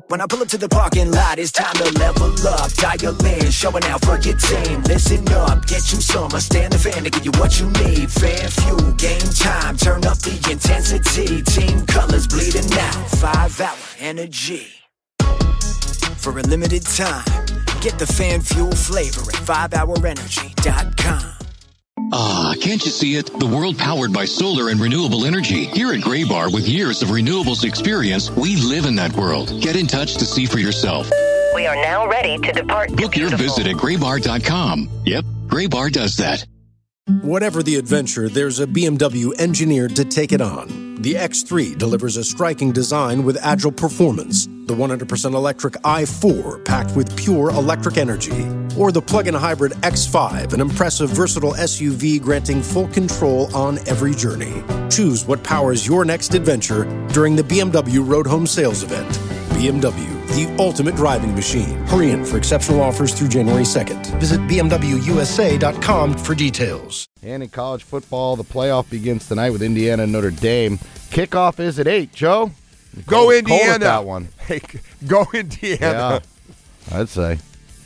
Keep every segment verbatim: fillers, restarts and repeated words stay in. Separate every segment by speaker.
Speaker 1: When I pull up to the parking lot, it's time to level up. Dial in, showing out for your team. Listen up, get you some. I stand the fan to give you what you need. Fan fuel, game time, turn up the intensity. Team colors bleeding out, five hour energy. For a limited time, get the fan fuel flavor at five hour energy dot com.
Speaker 2: Ah, can't you see it? The world powered by solar and renewable energy. Here at Graybar, with years of renewables experience, we live in that world. Get in touch to see for yourself.
Speaker 3: We are now ready to depart.
Speaker 2: Book your visit at graybar dot com. Yep, Graybar does that.
Speaker 4: Whatever the adventure, there's a B M W engineered to take it on. The X three delivers a striking design with agile performance. The one hundred percent electric i four packed with pure electric energy. Or the plug-in hybrid X five, an impressive, versatile S U V granting full control on every journey. Choose what powers your next adventure during the B M W Road Home Sales Event. B M W, the ultimate driving machine. Hurry in for exceptional offers through January second. Visit b m w u s a dot com for details.
Speaker 5: And in college football, the playoff begins tonight with Indiana and Notre Dame. Kickoff is at eight, Joe.
Speaker 6: Go
Speaker 5: Cold,
Speaker 6: Indiana.
Speaker 5: cold with that one.
Speaker 6: Hey, go Indiana.
Speaker 5: Yeah, I'd say.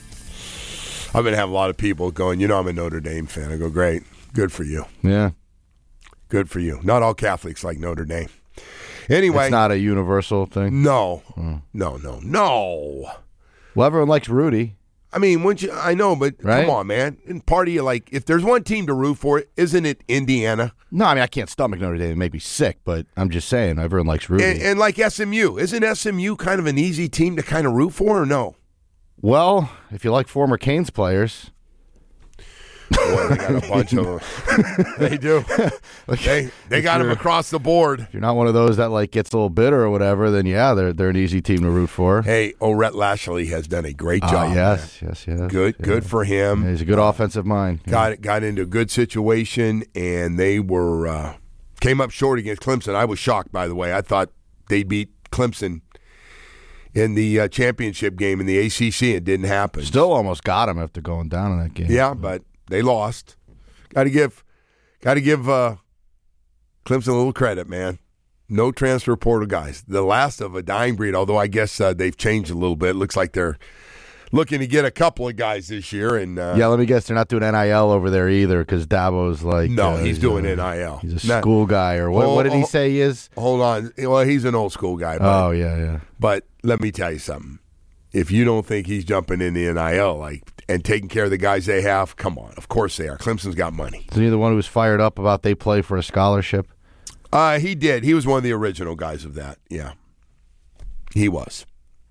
Speaker 6: I've been having a lot of people going, you know, I'm a Notre Dame fan. I go, great. Good for you.
Speaker 5: Yeah.
Speaker 6: Good for you. Not all Catholics like Notre Dame. Anyway.
Speaker 5: It's not a universal thing?
Speaker 6: No.
Speaker 5: Hmm.
Speaker 6: No, no, no.
Speaker 5: Well, everyone likes Rudy.
Speaker 6: I mean, wouldn't you, I know, but
Speaker 5: right?
Speaker 6: come on, man. In part of you, like, if there's one team to root for, isn't it Indiana?
Speaker 5: No, I mean, I can't stomach Notre Dame. It make me sick, but I'm just saying, everyone likes Rudy.
Speaker 6: And, and like S M U. Isn't S M U kind of an easy team to kind of root for, or no?
Speaker 5: Well, if you like former Canes players.
Speaker 6: Boy, they got a bunch of them. They do. They they got them across the board.
Speaker 5: If you're not one of those that like gets a little bitter or whatever, then yeah, they're they're an easy team to root for.
Speaker 6: Hey, Orett Lashley has done a great
Speaker 5: Uh,
Speaker 6: job.
Speaker 5: yes, yes, yes.
Speaker 6: Good,
Speaker 5: yeah.
Speaker 6: good for him.
Speaker 5: Yeah, he's a good offensive mind. Yeah.
Speaker 6: Got got into a good situation, and they were uh, came up short against Clemson. I was shocked, by the way. I thought they beat Clemson in the uh, championship game in the A C C. It didn't happen.
Speaker 5: Still almost got him after going down in that game.
Speaker 6: Yeah, but they lost. Got to give, got to give uh, Clemson a little credit, man. No transfer portal guys. The last of a dying breed. Although I guess uh, they've changed a little bit. Looks like they're looking to get a couple of guys this year. And uh,
Speaker 5: yeah, let me guess, they're not doing N I L over there either because Dabo's like
Speaker 6: no,
Speaker 5: uh,
Speaker 6: he's doing
Speaker 5: a,
Speaker 6: N I L.
Speaker 5: He's a
Speaker 6: Not,
Speaker 5: school guy or what?
Speaker 6: Oh,
Speaker 5: what did he
Speaker 6: oh,
Speaker 5: say he is?
Speaker 6: Hold on. Well, he's an old school guy. But,
Speaker 5: Oh yeah, yeah.
Speaker 6: But let me tell you something. If you don't think he's jumping in the N I L like and taking care of the guys they have, come on. Of course they are. Clemson's got money.
Speaker 5: Is he the one who was fired up about they play for a scholarship?
Speaker 6: Uh, he did. He was one of the original guys of that. Yeah, he was.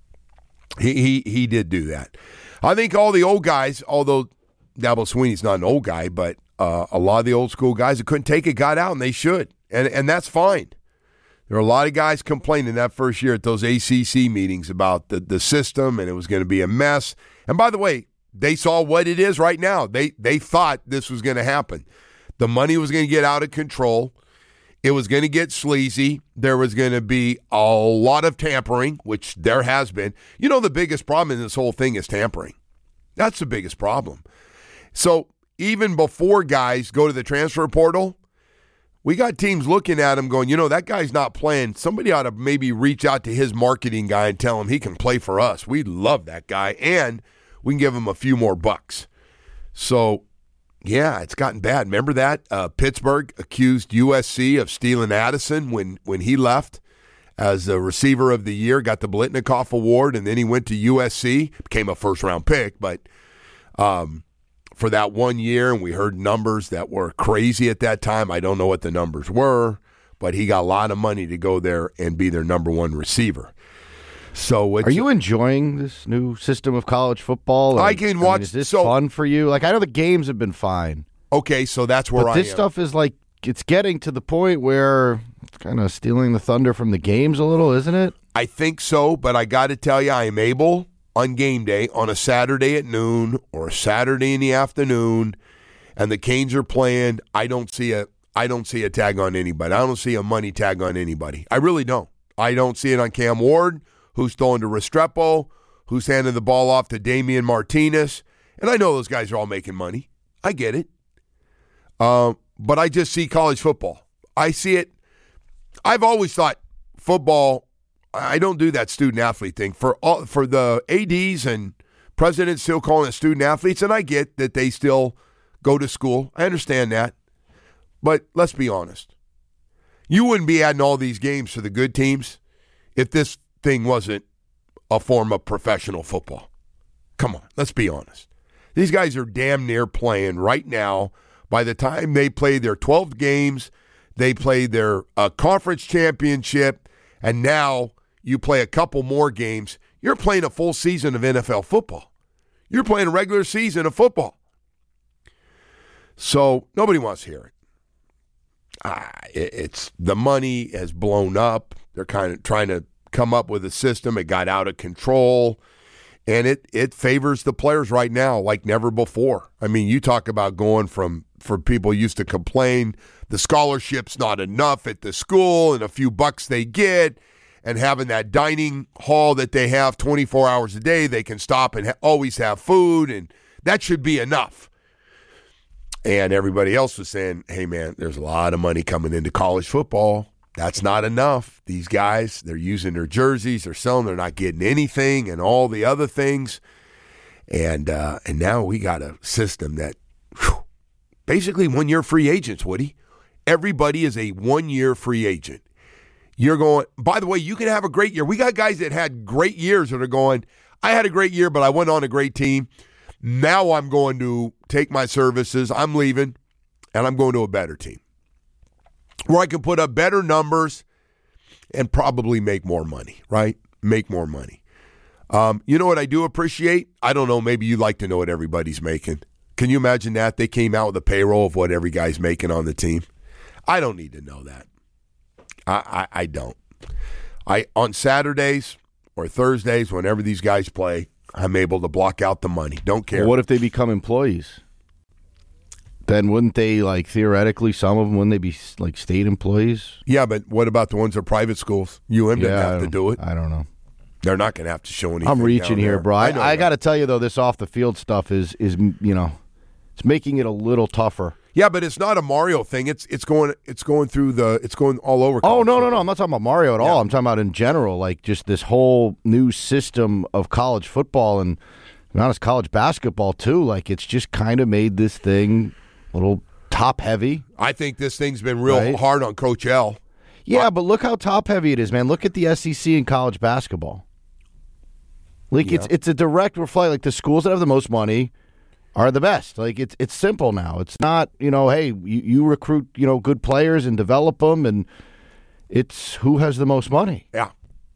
Speaker 6: He he he did do that. I think all the old guys, although Dabo Swinney's not an old guy, but uh, a lot of the old school guys that couldn't take it got out, and they should, and and that's fine. There were a lot of guys complaining that first year at those A C C meetings about the, the system, and it was going to be a mess. And by the way, they saw what it is right now. They they thought this was going to happen. The money was going to get out of control. It was going to get sleazy. There was going to be a lot of tampering, which there has been. You know, the biggest problem in this whole thing is tampering. That's the biggest problem. So even before guys go to the transfer portal, we got teams looking at him going, you know, that guy's not playing. Somebody ought to maybe reach out to his marketing guy and tell him he can play for us. We love that guy, and we can give him a few more bucks. So, yeah, it's gotten bad. Remember that? Uh, Pittsburgh accused U S C of stealing Addison when, when he left as a receiver of the year, got the Blitnikoff Award, and then he went to U S C, became a first-round pick, but um, – for that one year, and we heard numbers that were crazy at that time. I don't know what the numbers were, but he got a lot of money to go there and be their number one receiver. So, it's,
Speaker 5: are you enjoying this new system of college football?
Speaker 6: I can
Speaker 5: I
Speaker 6: watch.
Speaker 5: mean, is this
Speaker 6: so,
Speaker 5: fun for you? Like, I know the games have been fine.
Speaker 6: Okay, so that's where
Speaker 5: but
Speaker 6: I
Speaker 5: this
Speaker 6: am.
Speaker 5: stuff is like it's getting to the point where it's kind of stealing the thunder from the games a little, isn't it?
Speaker 6: I think so, but I got to tell you, I am able on game day on a Saturday at noon or a Saturday in the afternoon, and the Canes are playing. I don't see a I don't see a tag on anybody. I don't see a money tag on anybody. I really don't. I don't see it on Cam Ward, who's throwing to Restrepo, who's handing the ball off to Damian Martinez, and I know those guys are all making money. I get it, um, but I just see college football. I see it. I've always thought football I don't do that student athlete thing for all for the A Ds and presidents still calling it student athletes, and I get that they still go to school. I understand that, but let's be honest. You wouldn't be adding all these games for the good teams if this thing wasn't a form of professional football. Come on, let's be honest. These guys are damn near playing right now. By the time they play their twelve games, they play their uh, conference championship, and now you play a couple more games. You're playing a full season of N F L football. You're playing a regular season of football. So nobody wants to hear it. Ah, it it's the money has blown up. They're kind of trying to come up with a system. It got out of control, and it it favors the players right now like never before. I mean, you talk about going from for people used to complain the scholarship's not enough at the school and a few bucks they get, and having that dining hall that they have twenty-four hours a day, they can stop and ha- always have food, and that should be enough. And everybody else was saying, hey, man, there's a lot of money coming into college football. That's not enough. These guys, they're using their jerseys, they're selling, they're not getting anything and all the other things. And uh, and now we got a system that whew, basically one-year free agents, Woody. Everybody is a one-year free agent. You're going, by the way, you can have a great year. We got guys that had great years that are going, I had a great year, but I went on a great team. Now I'm going to take my services. I'm leaving, and I'm going to a better team where I can put up better numbers and probably make more money, right? Make more money. Um, you know what I do appreciate? I don't know. Maybe you'd like to know what everybody's making. Can you imagine that? They came out with a payroll of what every guy's making on the team. I don't need to know that. I, I, I don't. I on Saturdays or Thursdays, whenever these guys play, I'm able to block out the money. Don't care.
Speaker 5: Well, what if they become employees? Then wouldn't they, like, theoretically, some of them, wouldn't they be, like, state employees?
Speaker 6: Yeah, but what about the ones at private schools? U M
Speaker 5: yeah,
Speaker 6: didn't have to do it.
Speaker 5: I don't know.
Speaker 6: They're not going to have to show anything.
Speaker 5: I'm reaching here,
Speaker 6: there.
Speaker 5: bro. I,
Speaker 6: I,
Speaker 5: I got to tell you, though, this off-the-field stuff is, is, you know, it's making it a little tougher.
Speaker 6: Yeah, but it's not a Mario thing. It's it's going it's going through the it's going all over.
Speaker 5: Oh no no no! I'm not talking about Mario at
Speaker 6: yeah.
Speaker 5: all. I'm talking about in general, like just this whole new system of college football and, to be honest, college basketball too. Like it's just kind of made this thing a little top heavy.
Speaker 6: I think this thing's been real
Speaker 5: right?
Speaker 6: hard on Coach L.
Speaker 5: Yeah,
Speaker 6: uh,
Speaker 5: but look how top heavy it is, man. Look at the S E C in college basketball. Like yeah. it's it's a direct reflect. Like the schools that have the most money are the best. Like it's it's simple now. It's not, you know, hey, you, you recruit, you know, good players and develop them, and it's who has the most money.
Speaker 6: Yeah,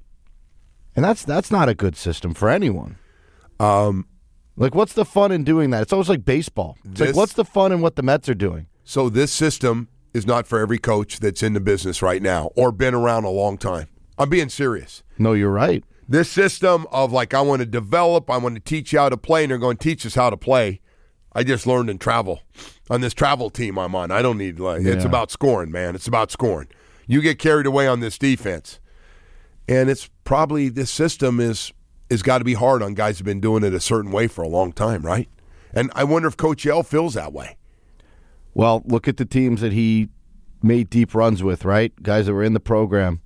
Speaker 5: and that's that's not a good system for anyone.
Speaker 6: Um,
Speaker 5: like what's the fun in doing that? It's almost like baseball. It's
Speaker 6: this,
Speaker 5: like what's the fun in what the Mets are doing?
Speaker 6: So this system is not for every coach that's in the business right now or been around a long time. I'm being serious.
Speaker 5: No, you're right.
Speaker 6: This system of like I want to develop, I want to teach you how to play, and they're going to teach us how to play. I just learned in travel on this travel team I'm on. I don't need like yeah. It's about scoring, man. It's about scoring. You get carried away on this defense, and it's probably this system is is got to be hard on guys who've been doing it a certain way for a long time, right? And I wonder if Coach L feels that way.
Speaker 5: Well, look at the teams that he made deep runs with, right? Guys that were in the program,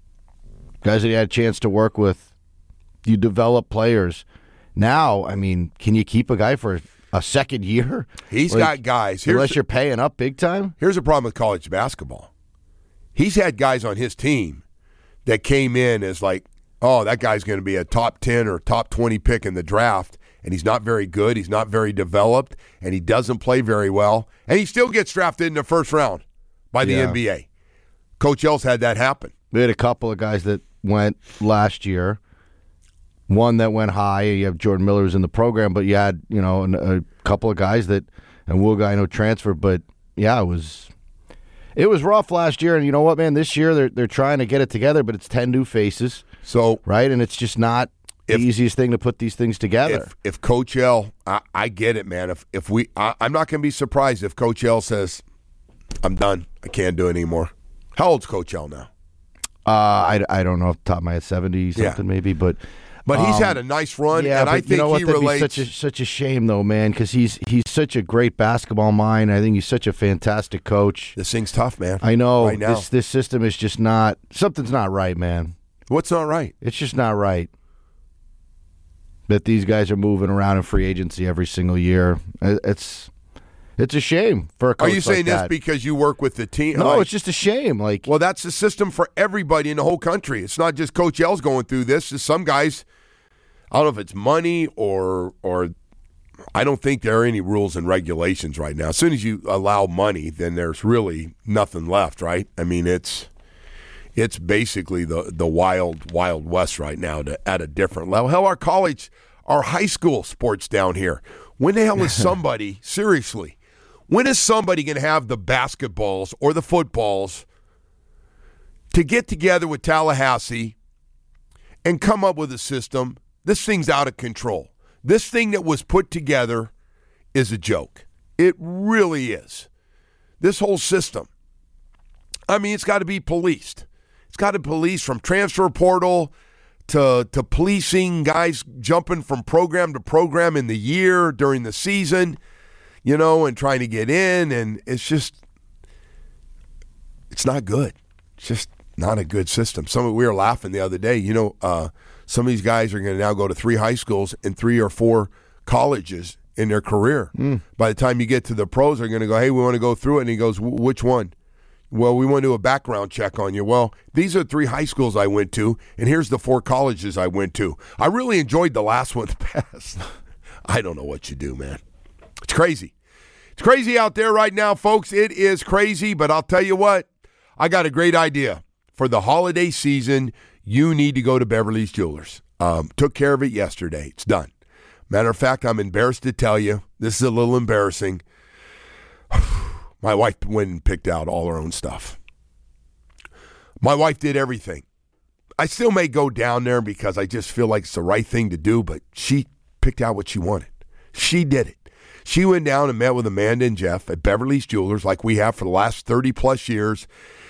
Speaker 5: guys that he had a chance to work with. You develop players. Now, I mean, can you keep a guy for a second year?
Speaker 6: He's
Speaker 5: like,
Speaker 6: got guys. Here's
Speaker 5: unless
Speaker 6: the,
Speaker 5: you're paying up big time?
Speaker 6: Here's the problem with college basketball. He's had guys on his team that came in as like, oh, that guy's going to be a top ten or top twenty pick in the draft, and he's not very good, he's not very developed, and he doesn't play very well, and he still gets drafted in the first round by the
Speaker 5: yeah.
Speaker 6: N B A. Coach L's had that happen.
Speaker 5: We had a couple of guys that went last year. One that went high. You have Jordan Miller who's in the program, but you had, you know, a, a couple of guys that, and Will guy no transfer. But yeah, it was, it was rough last year. And you know what, man? This year they're they're trying to get it together, but it's ten new faces.
Speaker 6: So
Speaker 5: right, and it's just not if, the easiest thing to put these things together.
Speaker 6: If, if Coach L, I, I get it, man. If if we, I, I'm not going to be surprised if Coach L says, "I'm done. I can't do it anymore." How old's Coach L now?
Speaker 5: Uh, I, I don't know off the top of my head, seventy something yeah. maybe, but.
Speaker 6: But he's
Speaker 5: um,
Speaker 6: had a nice run,
Speaker 5: yeah,
Speaker 6: and I
Speaker 5: but
Speaker 6: think
Speaker 5: you know what?
Speaker 6: he
Speaker 5: That'd
Speaker 6: relates.
Speaker 5: Be such a such a shame, though, man, because he's he's such a great basketball mind. I think he's such a fantastic coach.
Speaker 6: This thing's tough, man.
Speaker 5: I know
Speaker 6: right now.
Speaker 5: this this system is just not something's not right, man.
Speaker 6: What's not right?
Speaker 5: It's just not right that these guys are moving around in free agency every single year. It's it's a shame for a coach
Speaker 6: Are you saying
Speaker 5: like
Speaker 6: this
Speaker 5: that.
Speaker 6: because you work with the team?
Speaker 5: No,
Speaker 6: Like,
Speaker 5: it's just a shame. Like,
Speaker 6: well, that's the system for everybody in the whole country. It's not just Coach L's going through this. It's some guys, I don't know if it's money or or I don't think there are any rules and regulations right now. As soon as you allow money, then there's really nothing left, right? I mean, it's it's basically the the wild wild west right now to, at a different level. Hell, our college, our high school sports down here. When the hell is somebody seriously? When is somebody going to have the basketballs or the footballs to get together with Tallahassee and come up with a system? This thing's out of control. This thing that was put together is a joke. It really is. This whole system. I mean, it's got to be policed. It's got to be policed from transfer portal to, to policing guys jumping from program to program in the year during the season. You know, and trying to get in, and it's just, it's not good. It's just not a good system. Some we were laughing the other day. You know, uh, some of these guys are going to now go to three high schools and three or four colleges in their career. Mm. By the time you get to the pros, they're going to go, hey, we want to go through it. And he goes, which one? Well, we want to do a background check on you. Well, these are three high schools I went to, and here's the four colleges I went to. I really enjoyed the last one the best. I don't know what you do, man. It's crazy. It's crazy out there right now, folks. It is crazy, but I'll tell you what. I got a great idea. For the holiday season, you need to go to Beverly's Jewelers. Um, took care of it yesterday. It's done. Matter of fact, I'm embarrassed to tell you. This is a little embarrassing. My wife went and picked out all her own stuff. My wife did everything. I still may go down there because I just feel like it's the right thing to do, but she picked out what she wanted. She did it. She went down and met with Amanda and Jeff at Beverly's Jewelers like we have for the last thirty-plus years,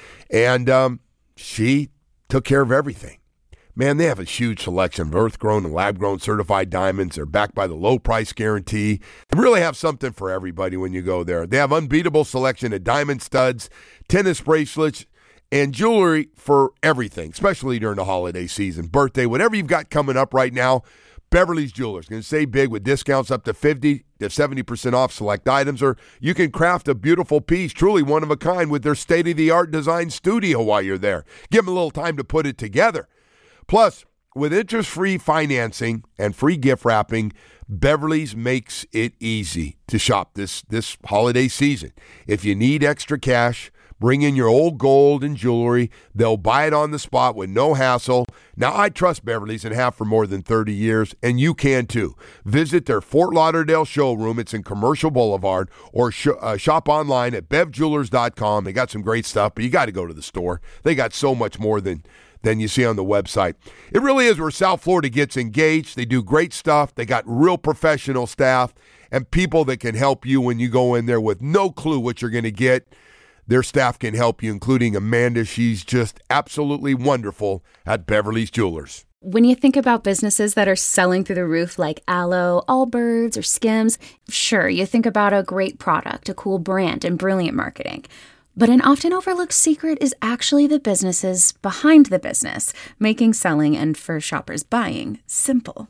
Speaker 6: and um, she took care of everything. Man, they have a huge selection of earth-grown and lab-grown certified diamonds. They're backed by the low-price guarantee. They really have something for everybody when you go there. They have unbeatable selection of diamond studs, tennis bracelets, and jewelry for everything, especially during the holiday season, birthday, whatever you've got coming up right now. Beverly's Jewelers going to save big with discounts up to fifty to seventy percent off select items, or you can craft a beautiful piece, truly one of a kind, with their state-of-the-art design studio while you're there. Give them a little time to put it together. Plus, with interest-free financing and free gift wrapping, Beverly's makes it easy to shop this, this holiday season. If you need extra cash, bring in your old gold and jewelry. They'll buy it on the spot with no hassle. Now, I trust Beverly's and have for more than thirty years, and you can too. Visit their Fort Lauderdale showroom. It's in Commercial Boulevard, or sh- uh, shop online at bev jewelers dot com. They got some great stuff, but you got to go to the store. They got so much more than, than you see on the website. It really is where South Florida gets engaged. They do great stuff. They got real professional staff and people that can help you when you go in there with no clue what you're going to get. Their staff can help you, including Amanda. She's just absolutely wonderful at Beverly's Jewelers.
Speaker 7: When you think about businesses that are selling through the roof like Aloe, Allbirds, or Skims, sure, you think about a great product, a cool brand, and brilliant marketing. But an often overlooked secret is actually the businesses behind the business, making selling and, for shoppers, buying simple.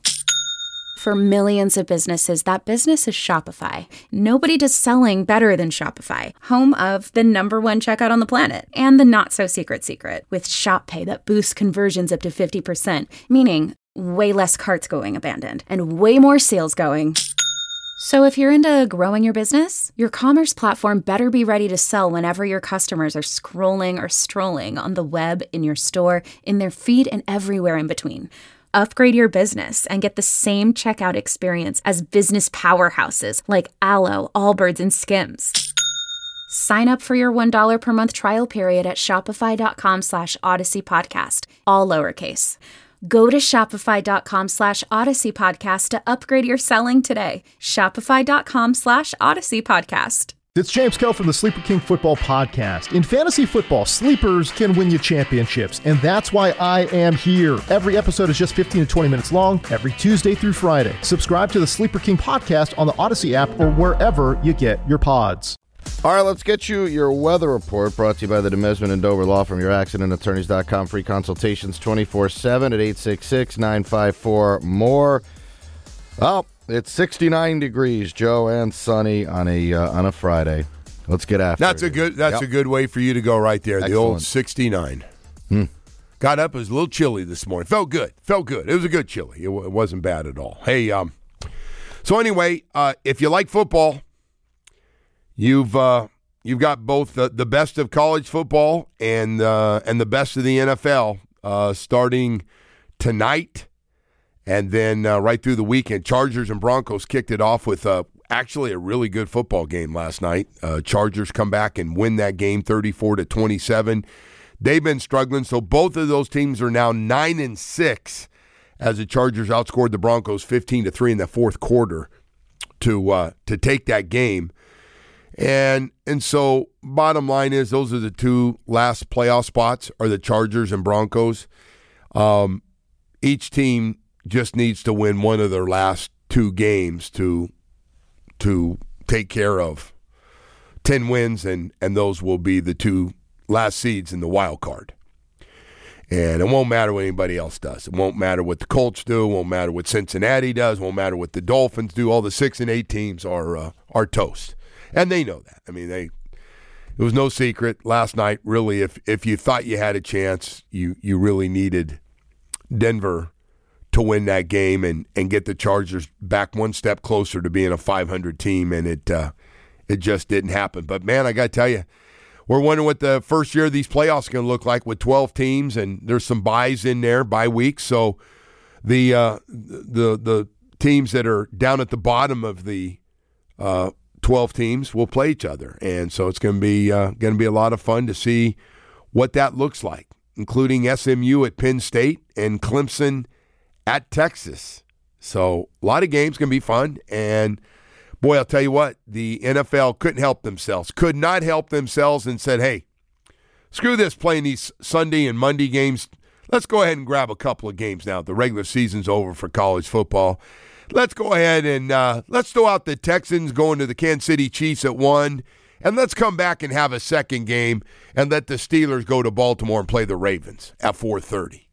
Speaker 7: For millions of businesses, that business is Shopify. Nobody does selling better than Shopify, home of the number one checkout on the planet, and the not-so-secret secret, with Shop Pay that boosts conversions up to fifty percent, meaning way less carts going abandoned, and way more sales going. So if you're into growing your business, your commerce platform better be ready to sell whenever your customers are scrolling or strolling on the web, in your store, in their feed, and everywhere in between. Upgrade your business and get the same checkout experience as business powerhouses like Aloe, Allbirds, and Skims. Sign up for your one dollar per month trial period at shopify.com slash Odyssey Podcast, all lowercase. Go to shopify.com slash Odyssey Podcast to upgrade your selling today. Shopify.com slash Odyssey Podcast.
Speaker 8: It's James Koh from the Sleeper King Football Podcast. In fantasy football, sleepers can win you championships, and that's why I am here. Every episode is just fifteen to twenty minutes long, every Tuesday through Friday. Subscribe to the Sleeper King Podcast on the Odyssey app or wherever you get your pods.
Speaker 5: All right, let's get you your weather report brought to you by the Demesman and Dover Law Firm, your accident attorneys dot com. Free consultations twenty-four seven at eight six six, nine five four, more. Oh, it's sixty-nine degrees, Joe, and sunny on a uh, on a Friday. Let's get after
Speaker 6: that's
Speaker 5: it.
Speaker 6: A good, that's
Speaker 5: yep.
Speaker 6: a good way for you to go right there.
Speaker 5: Excellent.
Speaker 6: The old sixty-nine.
Speaker 5: Hmm.
Speaker 6: Got up, it was a little chilly this morning. Felt good. Felt good. It was a good chilly. It, w- it wasn't bad at all. Hey, um, so anyway, uh, if you like football, You've uh, you've got both the, the best of college football and uh, and the best of the N F L uh, starting tonight, and then uh, right through the weekend. Chargers and Broncos kicked it off with uh, actually a really good football game last night. Uh, Chargers come back and win that game thirty-four to twenty-seven. They've been struggling, so both of those teams are now nine and six as the Chargers outscored the Broncos fifteen to three in the fourth quarter to uh, to take that game. And and so bottom line is those are the two last playoff spots are the Chargers and Broncos. Um, each team just needs to win one of their last two games to to take care of ten wins, and, and those will be the two last seeds in the wild card. And it won't matter what anybody else does. It won't matter what the Colts do. It won't matter what Cincinnati does. It won't matter what the Dolphins do. All the six and eight teams are uh, are toast. And they know that. I mean, they. It was no secret last night, really, if if you thought you had a chance, you, you really needed Denver to win that game and, and get the Chargers back one step closer to being a five hundred team, and it uh, it just didn't happen. But, man, I got to tell you, we're wondering what the first year of these playoffs are going to look like with twelve teams, and there's some buys in there, bye weeks. So the, uh, the, the teams that are down at the bottom of the uh twelve teams will play each other, and so it's going to be uh, going to be a lot of fun to see what that looks like, including S M U at Penn State and Clemson at Texas. So a lot of games going to be fun, and boy, I'll tell you what, the N F L couldn't help themselves, could not help themselves, and said, "Hey, screw this playing these Sunday and Monday games. Let's go ahead and grab a couple of games now. The regular season's over for college football." Let's go ahead and uh, let's throw out the Texans going to the Kansas City Chiefs at one, and let's come back and have a second game and let the Steelers go to Baltimore and play the Ravens at four thirty.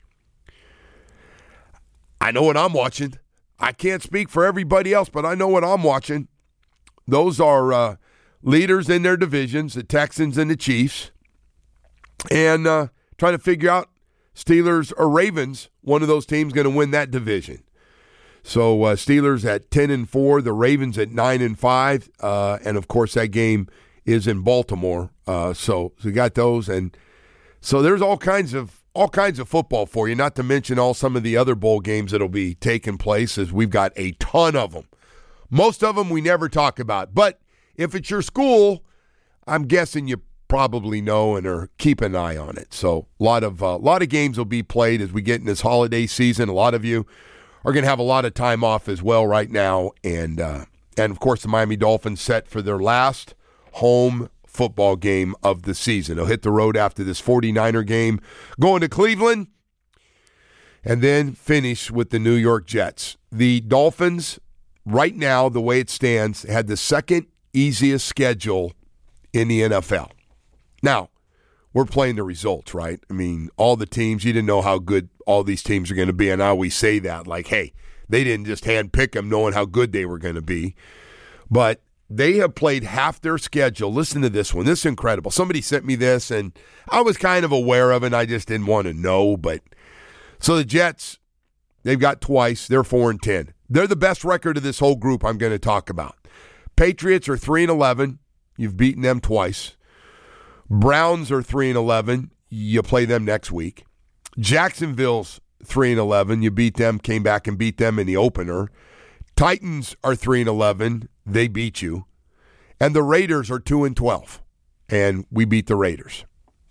Speaker 6: I know what I'm watching. I can't speak for everybody else, but I know what I'm watching. Those are uh, leaders in their divisions, the Texans and the Chiefs, and uh, trying to figure out Steelers or Ravens, one of those teams going to win that division. So uh, Steelers at ten and four, the Ravens at nine and five, uh, and of course that game is in Baltimore. Uh, so, so we got those, and so there's all kinds of all kinds of football for you. Not to mention all some of the other bowl games that'll be taking place, as we've got a ton of them. Most of them we never talk about, but if it's your school, I'm guessing you probably know and are keep an eye on it. So a lot of a uh, lot of games will be played as we get in this holiday season. A lot of you are going to have a lot of time off as well right now. And, uh, and of course, the Miami Dolphins set for their last home football game of the season. They'll hit the road after this forty-niner game, going to Cleveland, and then finish with the New York Jets. The Dolphins, right now, the way it stands, had the second easiest schedule in the N F L. Now, we're playing the results, right? I mean, all the teams, you didn't know how good all these teams are going to be, and I always say that, like, hey, they didn't just handpick them knowing how good they were going to be. But they have played half their schedule. Listen to this one. This is incredible. Somebody sent me this, and I was kind of aware of it, and I just didn't want to know. But so the Jets, they've got twice. They're four and ten. They're the best record of this whole group I'm going to talk about. Patriots are three and eleven. You've beaten them twice. Browns are three and eleven. You play them next week. Jacksonville's three and eleven. You beat them, came back and beat them in the opener. Titans are three and eleven. They beat you. And the Raiders are two and twelve. And we beat the Raiders.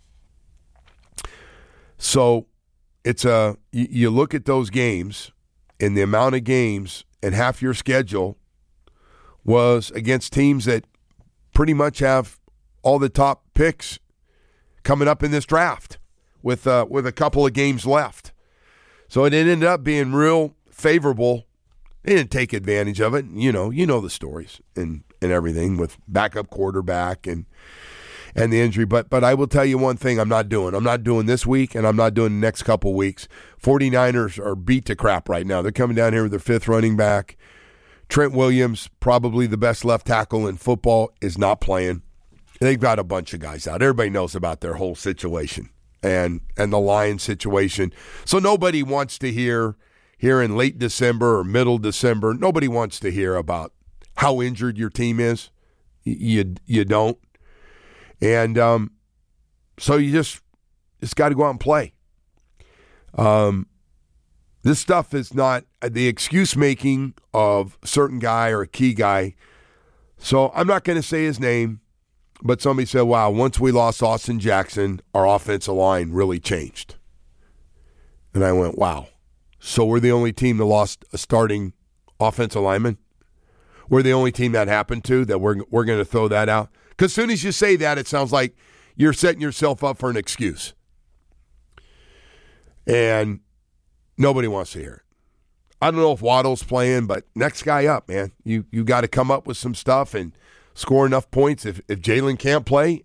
Speaker 6: So it's a you look at those games and the amount of games, and half your schedule was against teams that pretty much have all the top picks coming up in this draft with uh, with a couple of games left. So it ended up being real favorable. They didn't take advantage of it. You know, you know the stories. And and everything with backup quarterback and and the injury. But but I will tell you one thing I'm not doing. I'm not doing this week, and I'm not doing the next couple weeks. 49ers are beat to crap right now. They're coming down here with their fifth running back. Trent Williams, probably the best left tackle in football, is not playing. They've got a bunch of guys out. Everybody knows about their whole situation and and the Lions situation. So nobody wants to hear here in late December or middle December, nobody wants to hear about how injured your team is. You you don't. And um, so you just just got to go out and play. Um, this stuff is not the excuse making of a certain guy or a key guy. So I'm not going to say his name, but somebody said, wow, once we lost Austin Jackson, our offensive line really changed. And I went, wow. So we're the only team that lost a starting offensive lineman? We're the only team that happened to, that we're we're going to throw that out? Because as soon as you say that, it sounds like you're setting yourself up for an excuse. And nobody wants to hear it. I don't know if Waddle's playing, but next guy up, man. You you got to come up with some stuff and score enough points if, if Jalen can't play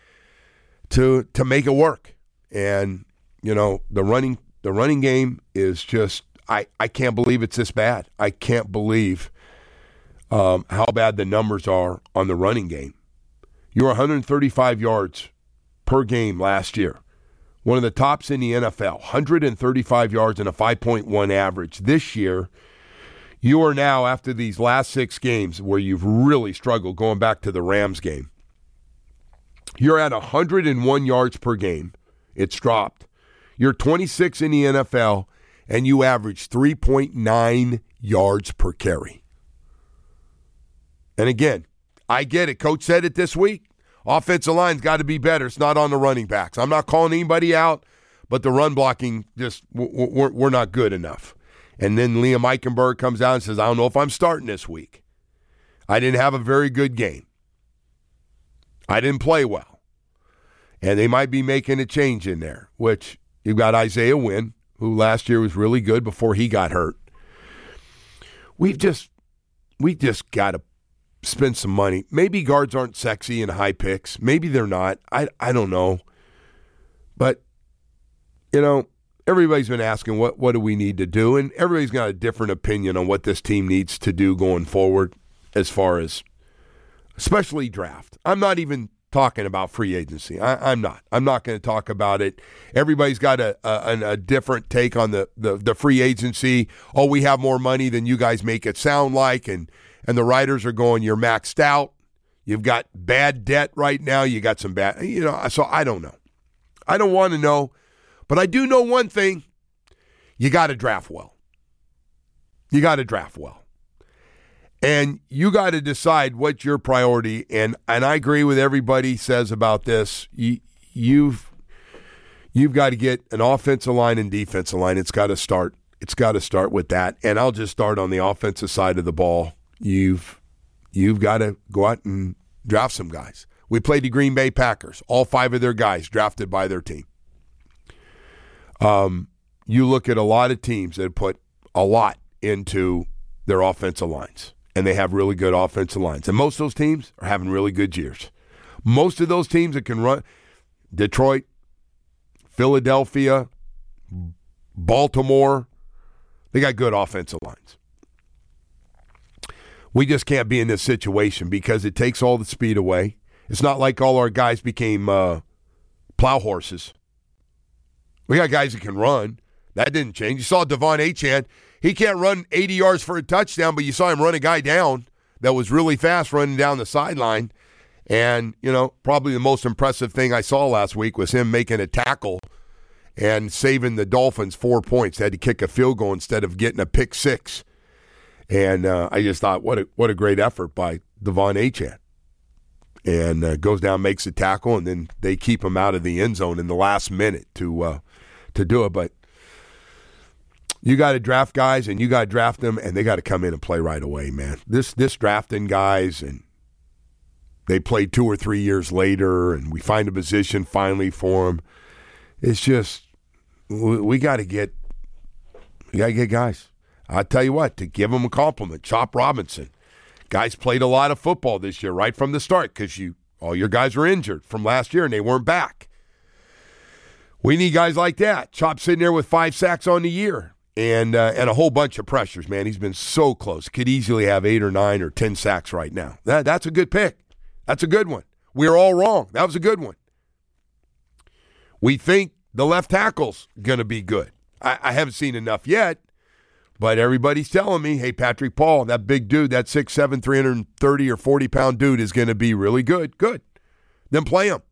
Speaker 6: to to make it work. And, you know, the running the running game is just, I, I can't believe it's this bad. I can't believe um, how bad the numbers are on the running game. You were one hundred thirty-five yards per game last year. One of the tops in the N F L, one hundred thirty-five yards and a five point one average. This year, you are now, after these last six games where you've really struggled, going back to the Rams game, you're at one hundred one yards per game. It's dropped. You're twenty-six in the N F L, and you average three point nine yards per carry. And again, I get it. Coach said it this week. Offensive line's got to be better. It's not on the running backs. I'm not calling anybody out, but the run blocking, just we're, we're not good enough. And then Liam Eichenberg comes out and says, I don't know if I'm starting this week. I didn't have a very good game. I didn't play well. And they might be making a change in there, which you've got Isaiah Wynn, who last year was really good before he got hurt. We've just, we just got to spend some money. Maybe guards aren't sexy and high picks. Maybe they're not. I I don't know. But, you know, everybody's been asking what, what do we need to do, and everybody's got a different opinion on what this team needs to do going forward as far as especially draft. I'm not even talking about free agency. I, I'm not. I'm not going to talk about it. Everybody's got a, a, a different take on the, the, the free agency. Oh, we have more money than you guys make it sound like, and And the writers are going, you're maxed out. You've got bad debt right now. You got some bad, you know, so I don't know. I don't want to know. But I do know one thing. You got to draft well. You got to draft well. And you got to decide what's your priority. And and I agree with everybody says about this. You, you've you've got to get an offensive line and defensive line. It's got to start. It's got to start with that. And I'll just start on the offensive side of the ball. You've you've got to go out and draft some guys. We played the Green Bay Packers. All five of their guys drafted by their team. Um, you look at a lot of teams that put a lot into their offensive lines, and they have really good offensive lines. And most of those teams are having really good years. Most of those teams that can run, Detroit, Philadelphia, Baltimore, they got good offensive lines. We just can't be in this situation because it takes all the speed away. It's not like all our guys became uh, plow horses. We got guys that can run. That didn't change. You saw Devon Achane. He can't run eighty yards for a touchdown, but you saw him run a guy down that was really fast running down the sideline. And, you know, probably the most impressive thing I saw last week was him making a tackle and saving the Dolphins four points. They had to kick a field goal instead of getting a pick six. And uh, I just thought, what a what a great effort by Devon Achane. And uh, goes down, makes a tackle, and then they keep him out of the end zone in the last minute to uh, to do it. But you got to draft guys, and you got to draft them, and they got to come in and play right away, man. This this drafting guys, and they play two or three years later, and we find a position finally for them. It's just we, we got to get we got to get guys. I tell you what, to give him a compliment, Chop Robinson Guys played a lot of football this year right from the start because you all your guys were injured from last year and they weren't back. We need guys like that. Chop sitting there with five sacks on the year and uh, and a whole bunch of pressures, man. He's been so close. Could easily have eight or nine or ten sacks right now. That That's a good pick. That's a good one. We were all wrong. That was a good one. We think the left tackle's going to be good. I, I haven't seen enough yet, but everybody's telling me, hey, Patrick Paul, that big dude, that six seven, three hundred thirty or forty-pound dude is going to be really good. Good. Then play him.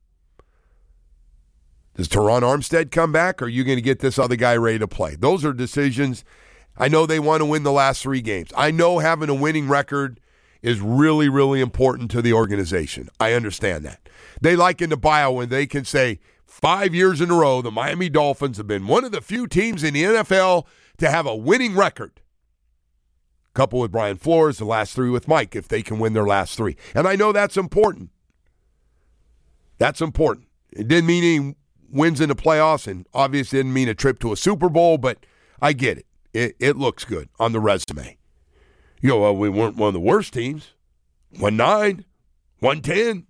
Speaker 6: Does Teron Armstead come back, or are you going to get this other guy ready to play? Those are decisions. I know they want to win the last three games. I know having a winning record is really, really important to the organization. I understand that. They like in the bio when they can say, five years in a row, the Miami Dolphins have been one of the few teams in the N F L to have a winning record. Couple with Brian Flores, the last three with Mike, if they can win their last three. And I know that's important. That's important. It didn't mean any wins in the playoffs, and obviously didn't mean a trip to a Super Bowl, but I get it. It, it looks good on the resume. You know, well, we weren't one of the worst teams. one nine, one ten,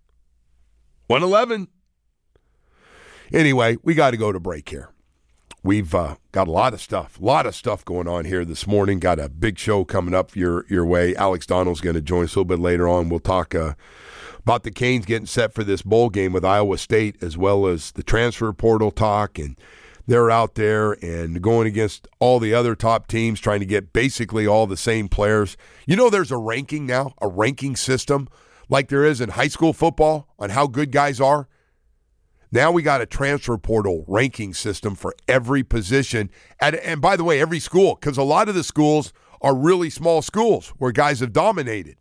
Speaker 6: one eleven. Anyway, we got to go to break here. We've uh, got a lot of stuff, a lot of stuff going on here this morning. Got a big show coming up your your way. Alex Donald's going to join us a little bit later on. We'll talk uh, about the Canes getting set for this bowl game with Iowa State, as well as the transfer portal talk. And they're out there and going against all the other top teams, trying to get basically all the same players. You know, there's a ranking now, a ranking system like there is in high school football on how good guys are. Now we got a transfer portal ranking system for every position. And, and by the way, every school, because a lot of the schools are really small schools where guys have dominated.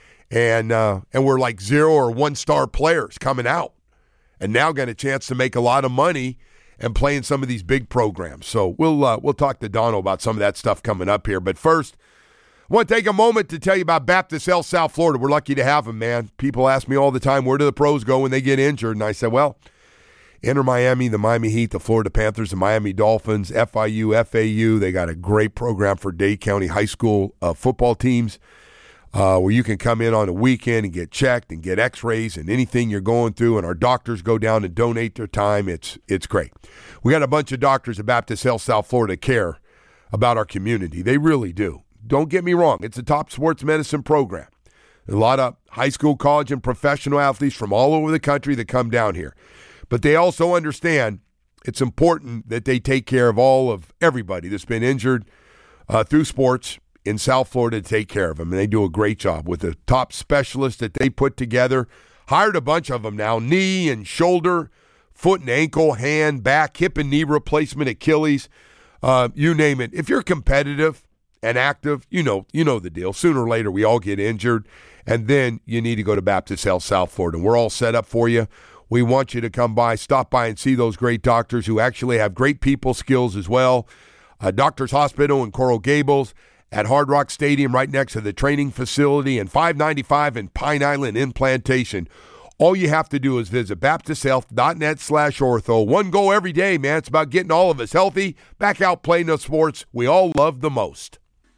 Speaker 6: And uh, and we're like zero or one-star players coming out. And now got a chance to make a lot of money and play in some of these big programs. So we'll uh, we'll talk to Dono about some of that stuff coming up here. But first, I want to take a moment to tell you about Baptist Health South Florida. We're lucky to have them, man. People ask me all the time, where do the pros go when they get injured? And I said, well, enter Miami, the Miami Heat, the Florida Panthers, the Miami Dolphins, F I U, F A U. They got a great program for Dade County high school uh, football teams uh, where you can come in on a weekend and get checked and get x-rays and anything you're going through, and our doctors go down and donate their time. It's it's great. We got a bunch of doctors at Baptist Health South Florida care about our community. They really do. Don't get me wrong. It's a top sports medicine program. A lot of high school, college, and professional athletes from all over the country that come down here. But they also understand it's important that they take care of all of everybody that's been injured uh, through sports in South Florida to take care of them. And they do a great job with the top specialists that they put together. Hired a bunch of them now, knee and shoulder, foot and ankle, hand, back, hip and knee replacement, Achilles, uh, you name it. If you're competitive and active, you know, you know the deal. Sooner or later, we all get injured, and then you need to go to Baptist Health South Florida. We're all set up for you. We want you to come by, stop by, and see those great doctors who actually have great people skills as well. Uh, Doctors Hospital in Coral Gables, at Hard Rock Stadium right next to the training facility, and five ninety-five in Pine Island in Plantation. All you have to do is visit baptisthealth.net slash ortho. One goal every day, man. It's about getting all of us healthy, back out playing the sports we all love the most.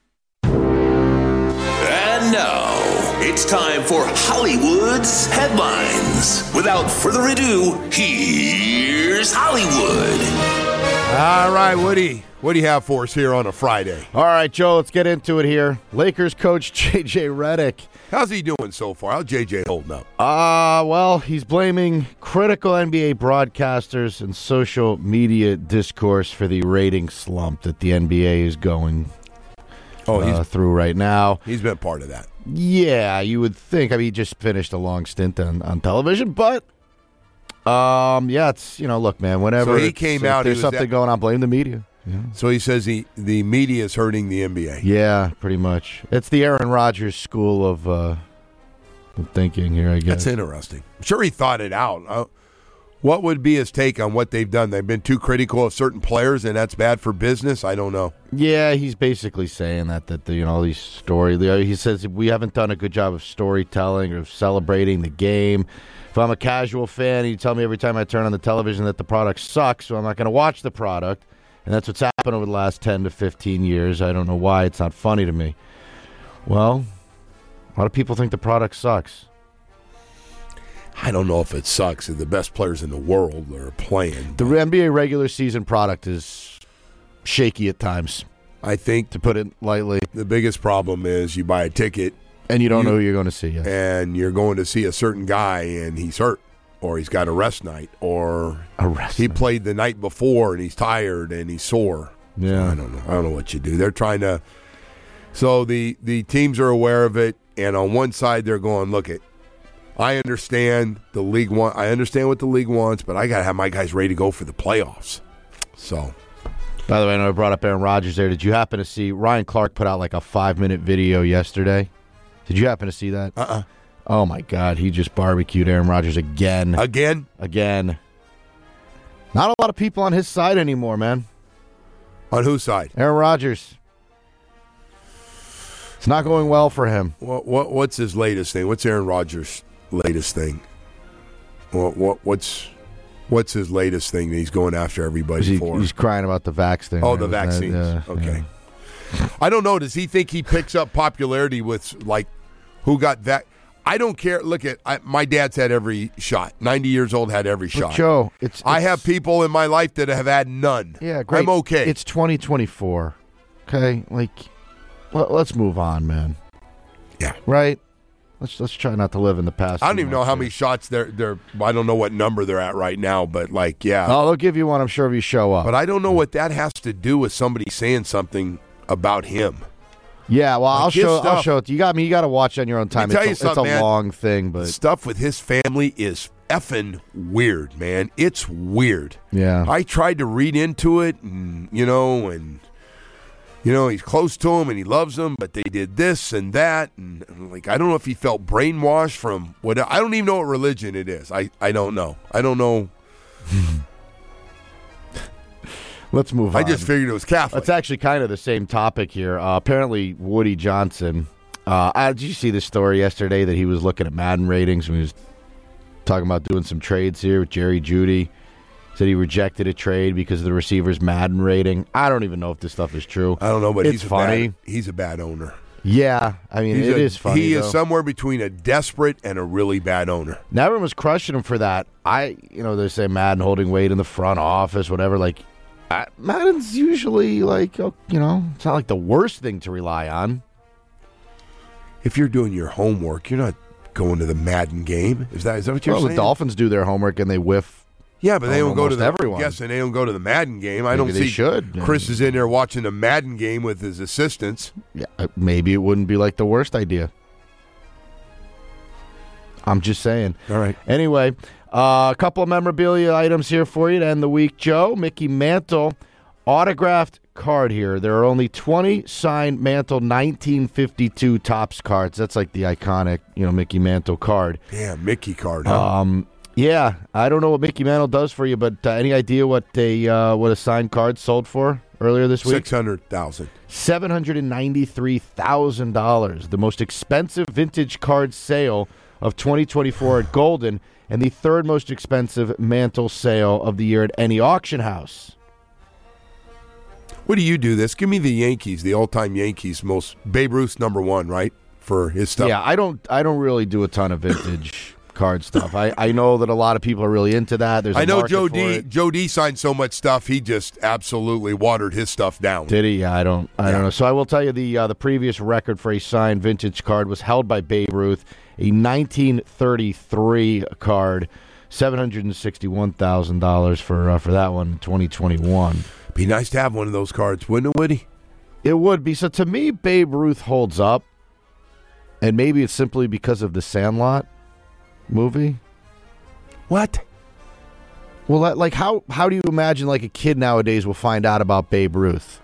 Speaker 9: And now, it's time for Hollywood's headlines. Without further ado, here's Hollywood.
Speaker 6: All right, Woody. What do you have for us here on a Friday?
Speaker 5: All right, Joe, let's get into it here. Lakers coach J J Redick.
Speaker 6: How's he doing so far? How's J J holding up?
Speaker 5: Uh, well, he's blaming critical N B A broadcasters and social media discourse for the rating slump that the N B A is going oh, he's, uh, through right now.
Speaker 6: He's been part of that.
Speaker 5: Yeah, you would think. I mean, he just finished a long stint on, on television, but um, yeah, it's, you know, look, man, whenever
Speaker 6: so he came out,
Speaker 5: there's
Speaker 6: he
Speaker 5: something
Speaker 6: that,
Speaker 5: going on, blame the media. Yeah.
Speaker 6: So he says he, the media is hurting the N B A.
Speaker 5: Yeah, pretty much. It's the Aaron Rodgers school of, uh, of thinking here, I guess.
Speaker 6: That's interesting. I'm sure he thought it out. Uh, what would be his take on what they've done? They've been too critical of certain players, and that's bad for business? I don't know.
Speaker 5: Yeah, he's basically saying that, that the, you know, these story. He says we haven't done a good job of storytelling or of celebrating the game. If I'm a casual fan, and you tell me every time I turn on the television that the product sucks, so I'm not going to watch the product. And that's what's happened over the last ten to fifteen years. I don't know why it's not funny to me. Well, A lot of people think the product sucks.
Speaker 6: I don't know if it sucks. The best players in the world are playing.
Speaker 5: The N B A regular season product is shaky at times.
Speaker 6: I think,
Speaker 5: to put it lightly,
Speaker 6: the biggest problem is you buy a ticket
Speaker 5: and you don't
Speaker 6: you,
Speaker 5: know who you're going to see. Yes.
Speaker 6: And you're going to see a certain guy and he's hurt, or he's got a rest night, or
Speaker 5: a rest
Speaker 6: he
Speaker 5: night.
Speaker 6: played the night before and he's tired and he's sore.
Speaker 5: Yeah,
Speaker 6: so I don't know. I don't know what you do. They're trying to. So the the teams are aware of it, and on one side they're going, look it. I understand the league want. I understand what the league wants, but I got to have my guys ready to go for the playoffs. So,
Speaker 5: by the way, I know I brought up Aaron Rodgers there. Did you happen to see Ryan Clark put out like a five-minute video yesterday? Did you happen to see that?
Speaker 6: Uh-uh.
Speaker 5: Oh, my God. He just barbecued Aaron Rodgers again.
Speaker 6: Again?
Speaker 5: Again. Not a lot of people on his side anymore, man.
Speaker 6: On whose side?
Speaker 5: Aaron Rodgers. It's not going well for him.
Speaker 6: What, what What's his latest thing? What's Aaron Rodgers' latest thing? What, what What's What's his latest thing that he's going after everybody
Speaker 5: he,
Speaker 6: for?
Speaker 5: He's crying about the vax thing.
Speaker 6: Oh,
Speaker 5: right?
Speaker 6: the vaccines.
Speaker 5: That, uh,
Speaker 6: okay.
Speaker 5: Yeah.
Speaker 6: I don't know. Does he think he picks up popularity with, like, who got that? I don't care. Look at I, my dad's had every shot. ninety years old, had every
Speaker 5: But
Speaker 6: shot.
Speaker 5: Joe, it's, it's
Speaker 6: I have people in my life that have had none.
Speaker 5: Yeah, great.
Speaker 6: I'm okay.
Speaker 5: It's twenty twenty-four. Okay, like, well, let's move on, man.
Speaker 6: Yeah.
Speaker 5: Right. Let's let's try not to live in the past.
Speaker 6: I don't even know how many shots they're they're. I don't know what number they're at right now, but like, yeah.
Speaker 5: Oh, they'll give you one, I'm sure, if you show up.
Speaker 6: But I don't know what that has to do with somebody saying something about him.
Speaker 5: Yeah, well,
Speaker 6: like
Speaker 5: I'll show.
Speaker 6: stuff,
Speaker 5: I'll show it. You got me. You got to watch on your own time.
Speaker 6: Let me tell
Speaker 5: It's
Speaker 6: you
Speaker 5: a, it's a
Speaker 6: man.
Speaker 5: long thing, but
Speaker 6: the stuff with his family is effing weird, man. It's weird.
Speaker 5: Yeah.
Speaker 6: I tried to read into it, and you know, and you know, he's close to him and he loves him, but they did this and that, and, and like I don't know if he felt brainwashed from what. I don't even know what religion it is. I I don't know. I don't know.
Speaker 5: Let's move on.
Speaker 6: I just figured it was Catholic.
Speaker 5: It's actually kind of the same topic here. Uh, apparently, Woody Johnson. Uh, I, did you see this story yesterday that he was looking at Madden ratings when he was talking about doing some trades here with Jerry Jeudy? Said he rejected a trade because of the receiver's Madden rating. I don't even know if this stuff is true.
Speaker 6: I don't know, but
Speaker 5: it's
Speaker 6: he's
Speaker 5: funny.
Speaker 6: A bad, he's a bad owner.
Speaker 5: Yeah, I mean,
Speaker 6: he's
Speaker 5: it
Speaker 6: a,
Speaker 5: is funny.
Speaker 6: He
Speaker 5: though.
Speaker 6: is somewhere between a desperate and a really bad owner.
Speaker 5: Now everyone was crushing him for that. I, you know, they say Madden holding weight in the front office, whatever. Like, I, Madden's usually like, you know, it's not like the worst thing to rely on.
Speaker 6: If you're doing your homework, you're not going to the Madden game. Is that is that what you're
Speaker 5: well,
Speaker 6: saying?
Speaker 5: The Dolphins do their homework and they whiff.
Speaker 6: Yeah, but they don't go to the.
Speaker 5: Everyone.
Speaker 6: Yes, and they don't go to the Madden game. I
Speaker 5: Maybe
Speaker 6: don't
Speaker 5: they
Speaker 6: see.
Speaker 5: should.
Speaker 6: Chris is in there watching the Madden game with his assistants.
Speaker 5: Yeah, maybe it wouldn't be like the worst idea. I'm just saying.
Speaker 6: All right.
Speaker 5: Anyway, uh, a couple of memorabilia items here for you to end the week, Joe. Mickey Mantle autographed card here. There are only twenty signed Mantle nineteen fifty-two Topps cards. That's like the iconic, you know, Mickey Mantle card.
Speaker 6: Yeah, Mickey card. Huh?
Speaker 5: Um, yeah, I don't know what Mickey Mantle does for you, but uh, any idea what a uh, what a signed card sold for earlier this week?
Speaker 6: Six hundred thousand.
Speaker 5: Seven hundred and ninety-three thousand dollars. The most expensive vintage card sale of twenty twenty-four at Golden, and the third most expensive Mantle sale of the year at any auction house.
Speaker 6: What do you do this? Give me the Yankees, the all-time Yankees, most Babe Ruth's number one, right, for his stuff.
Speaker 5: Yeah, I don't, I don't really do a ton of vintage card stuff. I, I know that a lot of people are really into that. There's a
Speaker 6: I know
Speaker 5: market
Speaker 6: Joe
Speaker 5: for
Speaker 6: D.
Speaker 5: it.
Speaker 6: Joe D. signed so much stuff, he just absolutely watered his stuff down.
Speaker 5: Did he? Yeah, I don't, I
Speaker 6: Yeah.
Speaker 5: don't know. So I will tell you the uh, the previous record for a signed vintage card was held by Babe Ruth, a nineteen thirty-three card, seven hundred and sixty-one thousand dollars for uh, for that one in twenty twenty-one.
Speaker 6: Be nice to have one of those cards, wouldn't it, Woody?
Speaker 5: It would be. So to me, Babe Ruth holds up, and maybe it's simply because of the Sandlot movie.
Speaker 6: What?
Speaker 5: Well, that, like how how do you imagine like a kid nowadays will find out about Babe Ruth?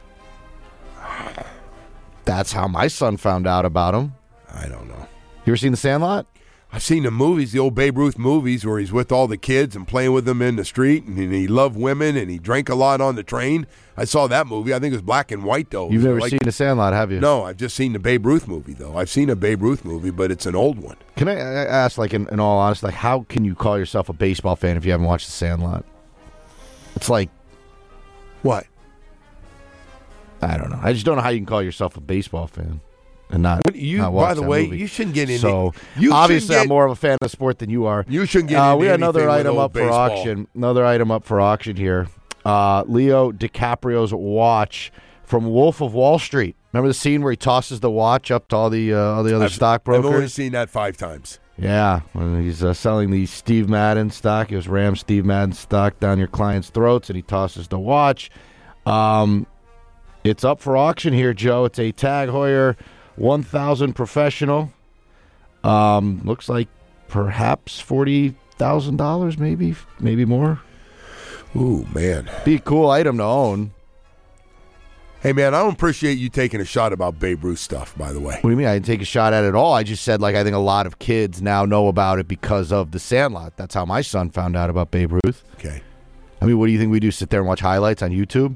Speaker 5: That's how my son found out about him.
Speaker 6: I don't know.
Speaker 5: You ever seen the Sandlot?
Speaker 6: I've seen the movies, the old Babe Ruth movies, where he's with all the kids and playing with them in the street, and he loved women, and he drank a lot on the train. I saw that movie. I think it was black and white, though.
Speaker 5: You've never
Speaker 6: like,
Speaker 5: seen the Sandlot, have you?
Speaker 6: No, I've just seen the Babe Ruth movie, though. I've seen a Babe Ruth movie, but it's an old one.
Speaker 5: Can I I ask, like, in, in all honesty, like, how can you call yourself a baseball fan if you haven't watched the Sandlot? It's like,
Speaker 6: what?
Speaker 5: I don't know. I just don't know how you can call yourself a baseball fan. and not,
Speaker 6: What, you,
Speaker 5: not watch
Speaker 6: by the
Speaker 5: that
Speaker 6: way,
Speaker 5: movie.
Speaker 6: you shouldn't get into.
Speaker 5: So
Speaker 6: you
Speaker 5: obviously,
Speaker 6: shouldn't
Speaker 5: I'm
Speaker 6: get,
Speaker 5: more of a fan of sport than you are.
Speaker 6: You shouldn't get.
Speaker 5: Uh,
Speaker 6: into
Speaker 5: we got another
Speaker 6: anything with
Speaker 5: item
Speaker 6: old
Speaker 5: up for
Speaker 6: baseball.
Speaker 5: auction. Another item up for auction here. Uh, Leo DiCaprio's watch from Wolf of Wall Street. Remember the scene where he tosses the watch up to all the uh, all the other
Speaker 6: I've,
Speaker 5: stockbrokers?
Speaker 6: I've only seen that five times.
Speaker 5: Yeah, when he's uh, selling the Steve Madden stock. It was Ram Steve Madden stock down your client's throats, and he tosses the watch. Um, it's up for auction here, Joe. It's a Tag Heuer one thousand professional. Um, looks like perhaps forty thousand dollars, maybe, maybe more.
Speaker 6: Ooh, man.
Speaker 5: Be a cool item to own.
Speaker 6: Hey, man, I don't appreciate you taking a shot about Babe Ruth stuff, by the way.
Speaker 5: What do you mean? I didn't take a shot at it at all. I just said, like, I think a lot of kids now know about it because of The Sandlot. That's how my son found out about Babe Ruth.
Speaker 6: Okay.
Speaker 5: I mean, what do you think we do? Sit there and watch highlights on YouTube?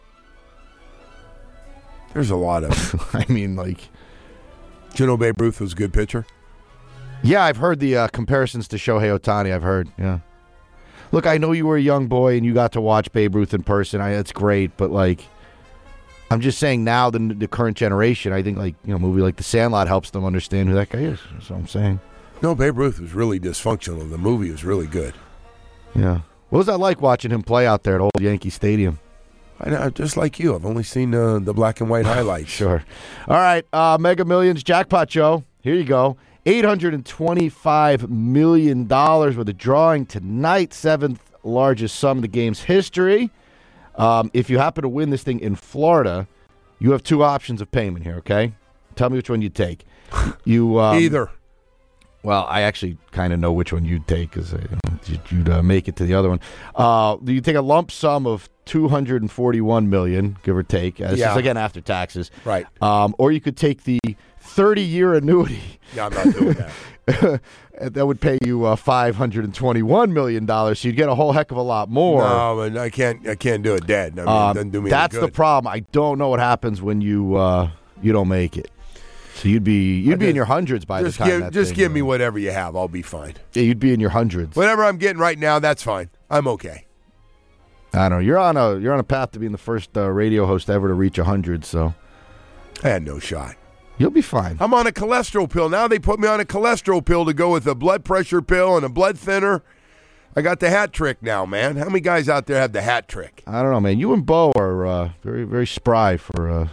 Speaker 6: There's a lot of.
Speaker 5: I mean, like.
Speaker 6: Do you know Babe Ruth was a good pitcher?
Speaker 5: Yeah, I've heard the uh, comparisons to Shohei Ohtani. I've heard, yeah. Look, I know you were a young boy and you got to watch Babe Ruth in person. I, that's great, but, like, I'm just saying now, the, the current generation, I think, like, you know, a movie like The Sandlot helps them understand who that guy is. That's what I'm saying.
Speaker 6: No, Babe Ruth was really dysfunctional. The movie was really good.
Speaker 5: Yeah. What was that like watching him play out there at old Yankee Stadium?
Speaker 6: I know, just like you. I've only seen uh, the black and white highlights.
Speaker 5: Sure. All right, uh, Mega Millions jackpot, Joe. Here you go. eight hundred twenty-five million dollars with a drawing tonight, seventh largest sum in the game's history. Um, if you happen to win this thing in Florida, you have two options of payment here, okay? Tell me which one you take. You um,
Speaker 6: Either.
Speaker 5: Well, I actually kind of know which one you'd take because uh, you'd uh, make it to the other one. Uh, you take a lump sum of two hundred forty-one million dollars, give or take. Uh, this
Speaker 6: Yeah.
Speaker 5: is, again, after taxes.
Speaker 6: Right.
Speaker 5: Um, or you could take the thirty-year annuity.
Speaker 6: Yeah, I'm not doing that.
Speaker 5: That would pay you uh, five hundred twenty-one million dollars, so you'd get a whole heck of a lot more.
Speaker 6: No, but I can't. I can't do it dead. I mean,
Speaker 5: Um,
Speaker 6: it doesn't do me
Speaker 5: that's
Speaker 6: any
Speaker 5: the
Speaker 6: good.
Speaker 5: problem. I don't know what happens when you uh, you don't make it. So you'd be you'd
Speaker 6: I
Speaker 5: be
Speaker 6: just-
Speaker 5: in your hundreds by
Speaker 6: Just
Speaker 5: the time
Speaker 6: give,
Speaker 5: that
Speaker 6: just
Speaker 5: thing,
Speaker 6: give me
Speaker 5: uh,
Speaker 6: whatever you have. I'll be fine.
Speaker 5: Yeah, you'd be in your hundreds.
Speaker 6: Whatever I'm getting right now, that's fine. I'm okay.
Speaker 5: I don't know. You're on a you're on a path to being the first uh, radio host ever to reach a hundred. So
Speaker 6: I had no shot.
Speaker 5: you'll be fine.
Speaker 6: I'm on a cholesterol pill. Now they put me on a cholesterol pill to go with a blood pressure pill and a blood thinner. I got the hat trick now, man. How many guys out there have the hat trick?
Speaker 5: I don't know, man. You and Bo are uh, very very spry for uh,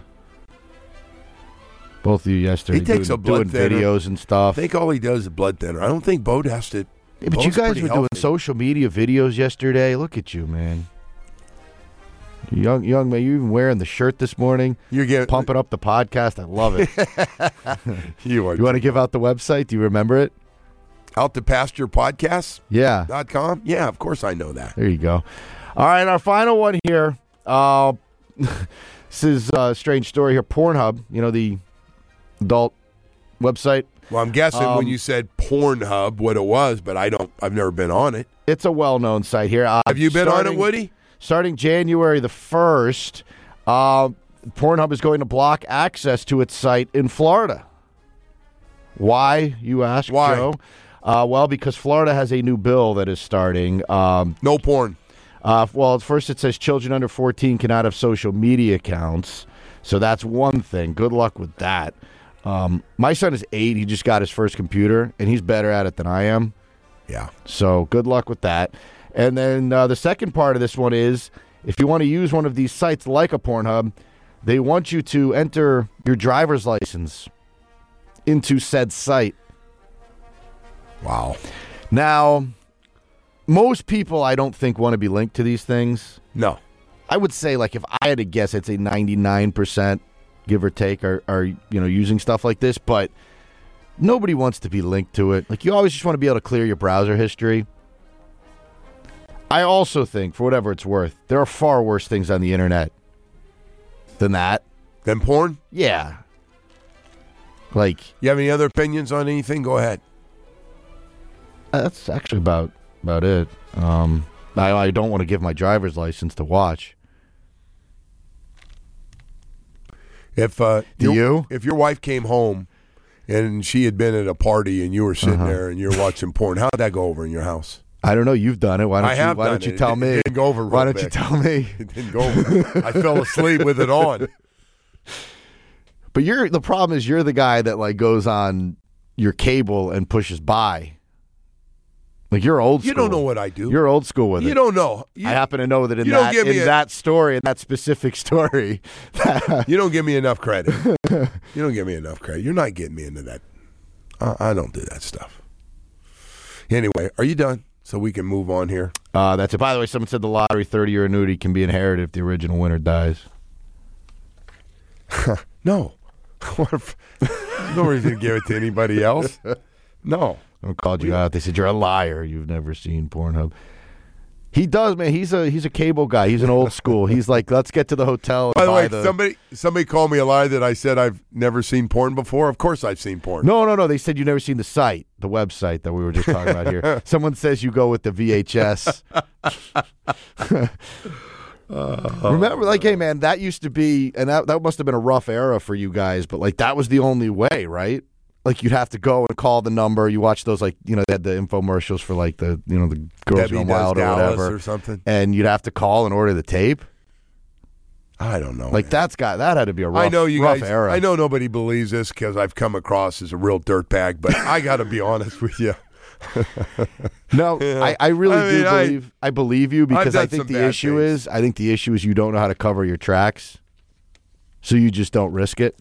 Speaker 5: both of you yesterday.
Speaker 6: He takes
Speaker 5: doing,
Speaker 6: a blood
Speaker 5: doing
Speaker 6: thinner.
Speaker 5: videos and stuff.
Speaker 6: I think all he does is blood thinner. I don't think Bo has to.
Speaker 5: Yeah, but you
Speaker 6: Bo's
Speaker 5: guys
Speaker 6: pretty
Speaker 5: were doing
Speaker 6: healthy.
Speaker 5: social media videos yesterday. Look at you, man. You Young, young man, you even wearing the shirt this morning.
Speaker 6: You're getting
Speaker 5: Pumping up the podcast. I love it.
Speaker 6: You are.
Speaker 5: You want to give out the website? Do you remember it?
Speaker 6: Out to pasture podcasts
Speaker 5: Yeah.
Speaker 6: dot com? Yeah, of course I know that.
Speaker 5: There you go. All right, our final one here. Uh, this is a strange story here. Pornhub, you know, the adult website.
Speaker 6: Well, I'm guessing
Speaker 5: Um,
Speaker 6: when you said Pornhub, what it was, but I don't. I've never been on it.
Speaker 5: It's a well-known site here. Uh,
Speaker 6: Have you been on
Speaker 5: starting-
Speaker 6: it, Woody?
Speaker 5: Starting January the first, uh, Pornhub is going to block access to its site in Florida. Why, you ask,
Speaker 6: Why?
Speaker 5: Joe? Uh, well, because Florida has a new bill that is starting. Um,
Speaker 6: No porn.
Speaker 5: uh, well, at first it says children under fourteen cannot have social media accounts. So that's one thing. Good luck with that. Um, my son is eight. He just got his first computer, and he's better at it than I am.
Speaker 6: Yeah.
Speaker 5: So good luck with that. And then uh, the second part of this one is if you want to use one of these sites like a Pornhub, they want you to enter your driver's license into said site.
Speaker 6: Wow.
Speaker 5: Now, most people I don't think want to be linked to these things.
Speaker 6: No.
Speaker 5: I would say, like, if I had to guess, I'd say ninety-nine percent, give or take, are, are you know, using stuff like this. But nobody wants to be linked to it. Like, you always just want to be able to clear your browser history. I also think, for whatever it's worth, there are far worse things on the internet than that.
Speaker 6: Then porn?
Speaker 5: Yeah. Like,
Speaker 6: You have any other opinions on anything? Go ahead.
Speaker 5: that's actually about about it. Um, I, I don't want to give my driver's license to watch.
Speaker 6: If uh,
Speaker 5: Do
Speaker 6: your,
Speaker 5: you?
Speaker 6: If your wife came home and she had been at a party and you were sitting
Speaker 5: Uh-huh.
Speaker 6: there and you're watching porn, how'd that go over in your house?
Speaker 5: I don't know. You've done it. Why don't
Speaker 6: I
Speaker 5: you?
Speaker 6: have
Speaker 5: Why
Speaker 6: done
Speaker 5: don't you
Speaker 6: it.
Speaker 5: tell
Speaker 6: It
Speaker 5: me?
Speaker 6: didn't go over real
Speaker 5: Why don't you
Speaker 6: big.
Speaker 5: tell me?
Speaker 6: It didn't go over. I fell asleep with it on.
Speaker 5: But you're the problem is you're the guy that like goes on your cable and pushes buy. Like you're old school.
Speaker 6: You don't know what I do.
Speaker 5: You're old school with
Speaker 6: you
Speaker 5: it.
Speaker 6: You don't know. You,
Speaker 5: I happen to know that in
Speaker 6: you don't
Speaker 5: that
Speaker 6: give me
Speaker 5: in
Speaker 6: a,
Speaker 5: that story, in that specific story.
Speaker 6: You don't give me enough credit. You don't give me enough credit. You're not getting me into that. I, I don't do that stuff. Anyway, are you done? So we can move on here.
Speaker 5: Uh, that's it. By the way, someone said the lottery thirty-year annuity can be inherited if the original winner dies.
Speaker 6: No. No reason to give it to anybody else. No.
Speaker 5: Someone called you out. They said you're a liar. You've never seen Pornhub. He does, man. He's a he's a cable guy. He's an old school. He's like, let's get to the hotel. And
Speaker 6: By the
Speaker 5: buy
Speaker 6: way,
Speaker 5: the...
Speaker 6: somebody somebody called me a liar that I said I've never seen porn before. Of course, I've seen porn.
Speaker 5: No, no, no. They said you've never seen the site, the website that we were just talking about here. Someone says you go with the V H S. uh, Remember, like, hey, man, that used to be, and that that must have been a rough era for you guys. But like, that was the only way, right? Like you'd have to go and call the number. You watch those, like, you know, they had the infomercials for like the, you know, the Girls
Speaker 6: Debbie
Speaker 5: Gone
Speaker 6: Does
Speaker 5: Wild or
Speaker 6: Dallas
Speaker 5: whatever,
Speaker 6: or something.
Speaker 5: And you'd have to call and order the tape.
Speaker 6: I don't know.
Speaker 5: Like
Speaker 6: man.
Speaker 5: that's got that had to be a rough,
Speaker 6: I know you
Speaker 5: rough
Speaker 6: guys.
Speaker 5: era.
Speaker 6: I know nobody believes this because I've come across as a real dirtbag, but I got to be honest with you.
Speaker 5: No,
Speaker 6: Yeah.
Speaker 5: I, I really
Speaker 6: I
Speaker 5: do
Speaker 6: mean, I-
Speaker 5: believe I, believe you because
Speaker 6: done
Speaker 5: I think
Speaker 6: some
Speaker 5: the
Speaker 6: bad
Speaker 5: issue
Speaker 6: things.
Speaker 5: is I think the issue is you don't know how to cover your tracks, so you just don't risk it.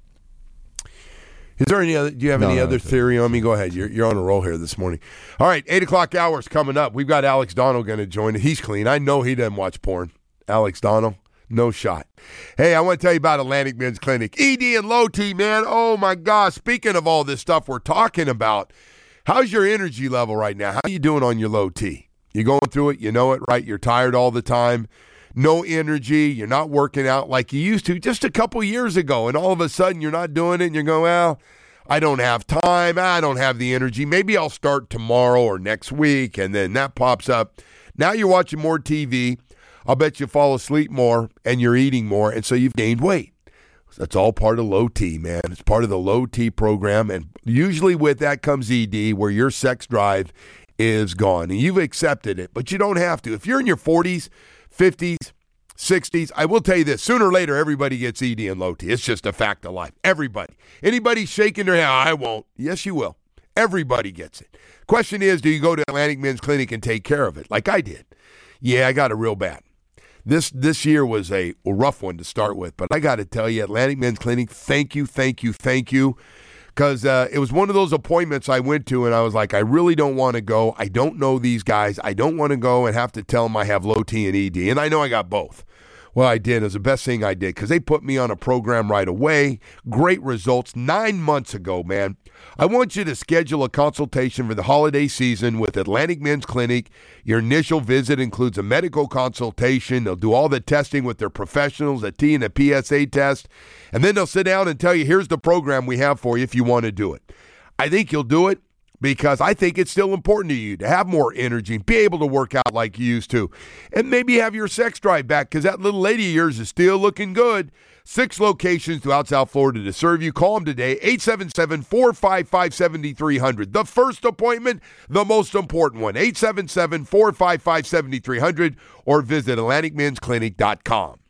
Speaker 6: Is there any other? Do you have
Speaker 5: No,
Speaker 6: any
Speaker 5: no,
Speaker 6: other
Speaker 5: that's it.
Speaker 6: theory on me? Go ahead. You're you're on a roll here this morning. All right, eight o'clock hour is coming up. We've got Alex Donald going to join. He's clean. I know he doesn't watch porn. Alex Donald, no shot. Hey, I want to tell you about Atlantic Men's Clinic. E D and Low T, man. Oh my gosh. Speaking of all this stuff we're talking about, how's your energy level right now? How are you doing on your low T? You going through it? You know it, right? You're tired all the time. No energy. You're not working out like you used to just a couple years ago. And all of a sudden you're not doing it and you're going, well, I don't have time. I don't have the energy. Maybe I'll start tomorrow or next week. And then that pops up. Now you're watching more T V. I'll bet you fall asleep more and you're eating more. And so you've gained weight. That's all part of Low T, man. It's part of the Low T program. And usually with that comes E D, where your sex drive is gone. And you've accepted it, but you don't have to. If you're in your forties, fifties, sixties, I will tell you this. Sooner or later, everybody gets E D and Low T. It's just a fact of life. Everybody. Anybody shaking their head, I won't. Yes, you will. Everybody gets it. Question is, do you go to Atlantic Men's Clinic and take care of it like I did? Yeah, I got it real bad. This this year was a rough one to start with, but I got to tell you, Atlantic Men's Clinic, thank you, thank you, thank you, because uh, it was one of those appointments I went to, and I was like, I really don't want to go. I don't know these guys. I don't want to go and have to tell them I have low T and E D, and I know I got both. Well, I did. It was the best thing I did because they put me on a program right away. Great results nine months ago, man. I want you to schedule a consultation for the holiday season with Atlantic Men's Clinic. Your initial visit includes a medical consultation. They'll do all the testing with their professionals, a T and a P S A test, and then they'll sit down and tell you, here's the program we have for you if you want to do it. I think you'll do it because I think it's still important to you to have more energy and be able to work out like you used to. And maybe have your sex drive back because that little lady of yours is still looking good. Six locations throughout South Florida to serve you. Call them today, eight seven seven, four five five, seven three zero zero. The first appointment, the most important one, eight seven seven, four five five, seven three zero zero, or visit atlantic men's clinic dot com.